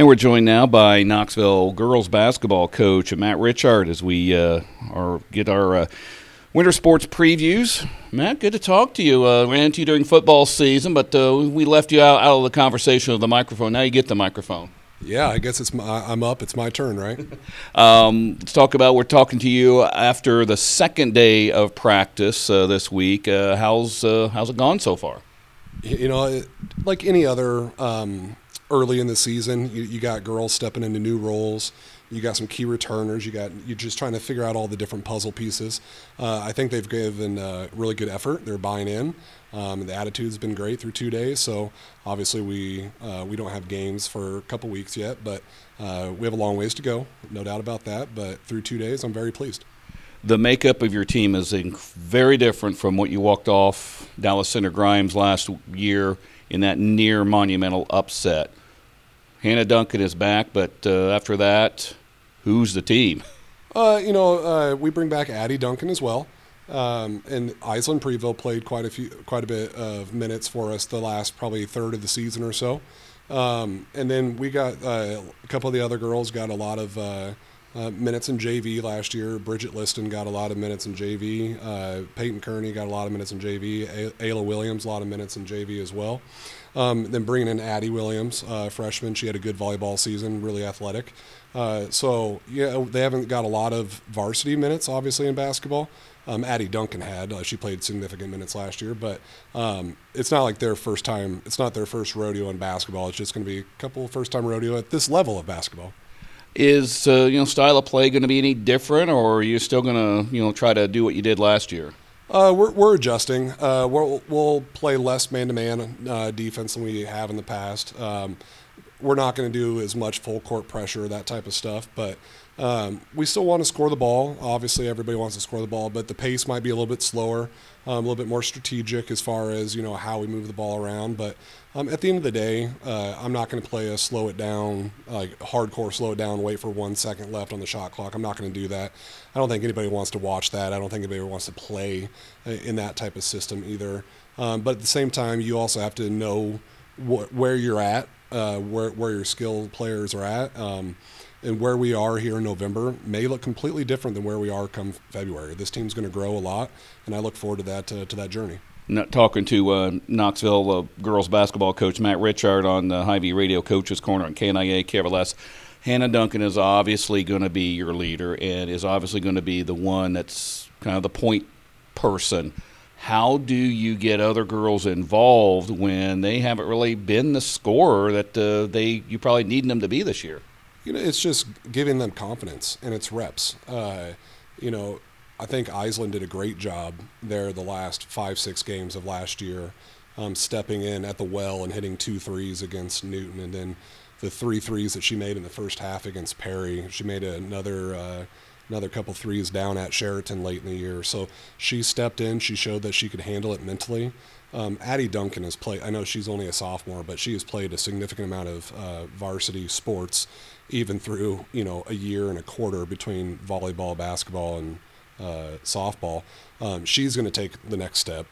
And we're joined now by Knoxville girls basketball coach Matt Richard as we get our winter sports previews. Matt, good to talk to you. Ran into you during football season, but we left you out of the conversation of the microphone. Now you get the microphone. Yeah, I guess I'm up. It's my turn, right? Let's talk about. We're talking to you after the second day of practice this week. How's it gone so far? Like any other early in the season, you got girls stepping into new roles. You got some key returners. You're just trying to figure out all the different puzzle pieces. I think they've given really good effort. They're buying in. The attitude's been great through 2 days. So obviously we don't have games for a couple weeks yet, but we have a long ways to go, no doubt about that. But through 2 days, I'm very pleased. The makeup of your team is very different from what you walked off Dallas Center Grimes last year in that near monumental upset. Hannah Duncan is back, but after that, who's the team? We bring back Addie Duncan as well. And Iceland Preville played quite a bit of minutes for us the last probably third of the season or so. And then we got a couple of the other girls got a lot of minutes in JV last year. Bridget Liston got a lot of minutes in JV. Peyton Kearney got a lot of minutes in JV. Ayla Williams, a lot of minutes in JV as well. Then bringing in Addie Williams, freshman. She had a good volleyball season, really athletic. They haven't got a lot of varsity minutes, obviously, in basketball. Addie Duncan had. She played significant minutes last year, but it's not like their first time. It's not their first rodeo in basketball. It's just going to be a couple of first-time rodeo at this level of basketball. Is style of play going to be any different, or are you still going to try to do what you did last year? We're adjusting. We'll play less man-to-man defense than we have in the past. We're not going to do as much full court pressure, that type of stuff, but we still want to score the ball. Obviously, everybody wants to score the ball, but the pace might be a little bit slower, a little bit more strategic as far as how we move the ball around. But at the end of the day, I'm not going to play a slow it down, like hardcore slow it down, wait for 1 second left on the shot clock. I'm not going to do that. I don't think anybody wants to watch that. I don't think anybody wants to play in that type of system either. But at the same time, you also have to know where you're at, where your skilled players are at. And where we are here in November may look completely different than where we are come February. This team's going to grow a lot, and I look forward to that journey. Talking to Knoxville girls basketball coach Matt Richard on the Hy-Vee Radio Coaches Corner on KNIA KRLS. Hannah Duncan is obviously going to be your leader and is obviously going to be the one that's kind of the point person. How do you get other girls involved when they haven't really been the scorer that you probably need them to be this year? It's just giving them confidence, and it's reps. I think Iceland did a great job there the last 5-6 games of last year, stepping in at the well and hitting 2 threes against Newton, and then the 3 threes that she made in the first half against Perry. She made another couple threes down at Sheraton late in the year. So she stepped in. She showed that she could handle it mentally. Addie Duncan has played. I know she's only a sophomore, but she has played a significant amount of varsity sports, even through a year and a quarter between volleyball, basketball, and softball. She's going to take the next step.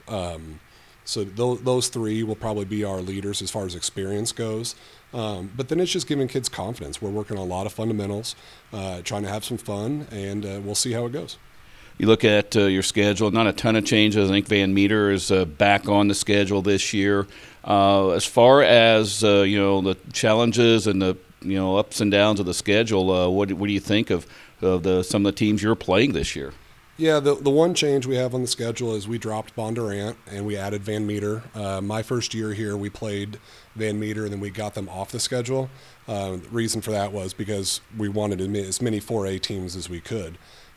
So those 3 will probably be our leaders as far as experience goes. But then it's just giving kids confidence. We're working on a lot of fundamentals, trying to have some fun, and we'll see how it goes. You look at your schedule, not a ton of changes. I think Van Meter is back on the schedule this year. As far as the challenges and the ups and downs of the schedule, what do you think of some of the teams you're playing this year? Yeah, the one change we have on the schedule is we dropped Bondurant and we added Van Meter. My first year here, we played Van Meter and then we got them off the schedule. The reason for that was because we wanted as many 4A teams as we could.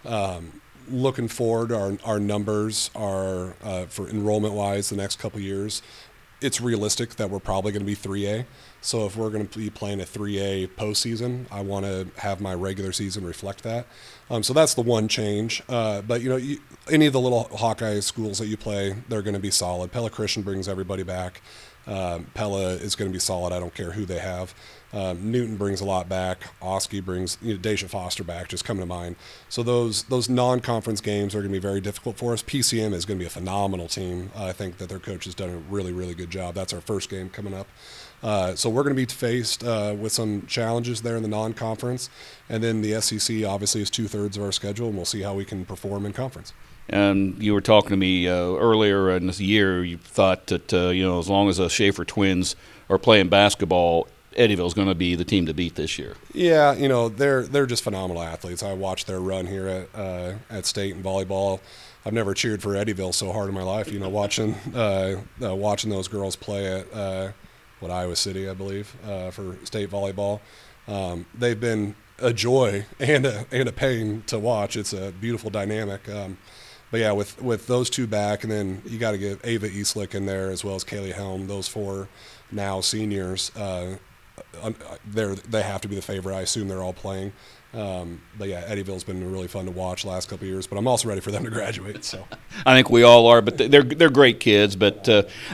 Looking forward, our numbers are for enrollment-wise the next couple years. It's realistic that we're probably going to be 3A. So if we're going to be playing a 3A postseason, I want to have my regular season reflect that. So that's the one change. But any of the little Hawkeye schools that you play, they're going to be solid. Pella Christian brings everybody back. Pella is going to be solid. I don't care who they have. Newton brings a lot back. Oski brings Daisha Foster back, just coming to mind. So those non-conference games are going to be very difficult for us. PCM is going to be a phenomenal team. I think that their coach has done a really, really good job. That's our first game coming up. So we're going to be faced with some challenges there in the non-conference, and then the SEC obviously is 2/3 of our schedule, and we'll see how we can perform in conference. And you were talking to me earlier in this year. You thought that as long as the Schaefer twins are playing basketball, Eddyville's going to be the team to beat this year. Yeah, they're just phenomenal athletes. I watched their run here at state in volleyball. I've never cheered for Eddyville so hard in my life. Watching those girls play at Iowa City, I believe, for state volleyball. They've been a joy and a pain to watch. It's a beautiful dynamic. But yeah, with those two back, and then you got to get Ava Eastlick in there as well as Kaylee Helm. Those four now seniors. They have to be the favorite. I assume they're all playing. But yeah, Eddyville's been really fun to watch the last couple of years. But I'm also ready for them to graduate. So I think we all are. But they're great kids. But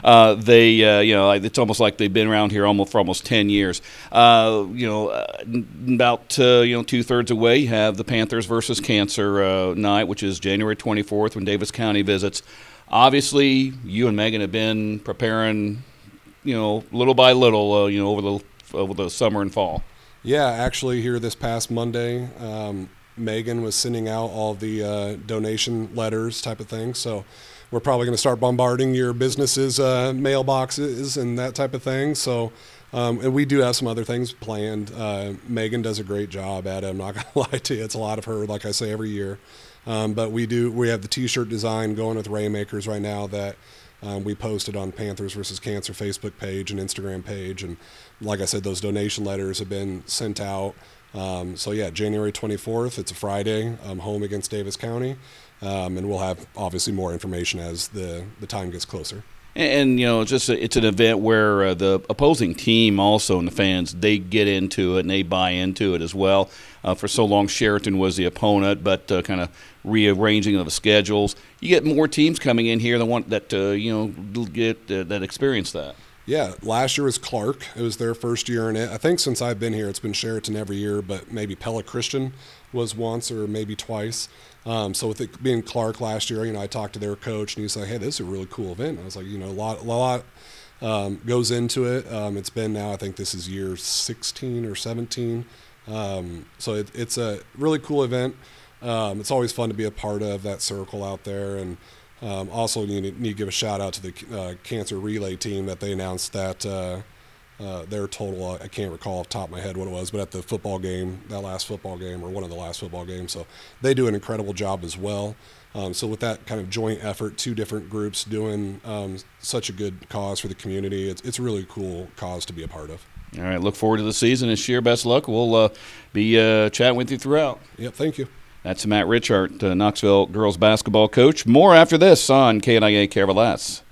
it's almost like they've been around here for almost 10 years. About 2/3 away, you have the Panthers versus Cancer night, which is January 24th when Davis County visits. Obviously, you and Megan have been preparing, little by little, over the summer and fall. Yeah, actually, here this past Monday, Megan was sending out all the donation letters type of thing. So we're probably going to start bombarding your businesses' mailboxes and that type of thing. So, and we do have some other things planned. Megan does a great job at it. I'm not going to lie to you. It's a lot of her, like I say, every year. But we have the T-shirt design going with Raymakers right now that we posted on Panthers versus Cancer Facebook page and Instagram page. And like I said, those donation letters have been sent out. So yeah, January 24th, it's a Friday, home against Davis County. And we'll have obviously more information as the time gets closer. And it's an event where the opposing team also and the fans, they get into it and they buy into it as well. For so long, Sheraton was the opponent, but kind of rearranging of the schedules, you get more teams coming in here that experience that. Yeah, last year was Clark. It was their first year in it. I think since I've been here, it's been Sheraton every year, but maybe Pella Christian was once or maybe twice. So with it being Clark last year, I talked to their coach and he was like, "Hey, this is a really cool event." And I was like, a lot goes into it. It's been now, I think this is year 16 or 17. So it's a really cool event. It's always fun to be a part of that circle out there. And also need to give a shout out to the Cancer Relay team that they announced that their total, I can't recall off the top of my head what it was, but at the football game, that last football game or one of the last football games. So they do an incredible job as well. So with that kind of joint effort, two different groups doing such a good cause for the community, it's a really cool cause to be a part of. All right, look forward to the season and sheer best luck. We'll be chatting with you throughout. Yep, thank you. That's Matt Richard, Knoxville girls basketball coach. More after this on KNIA Care Less.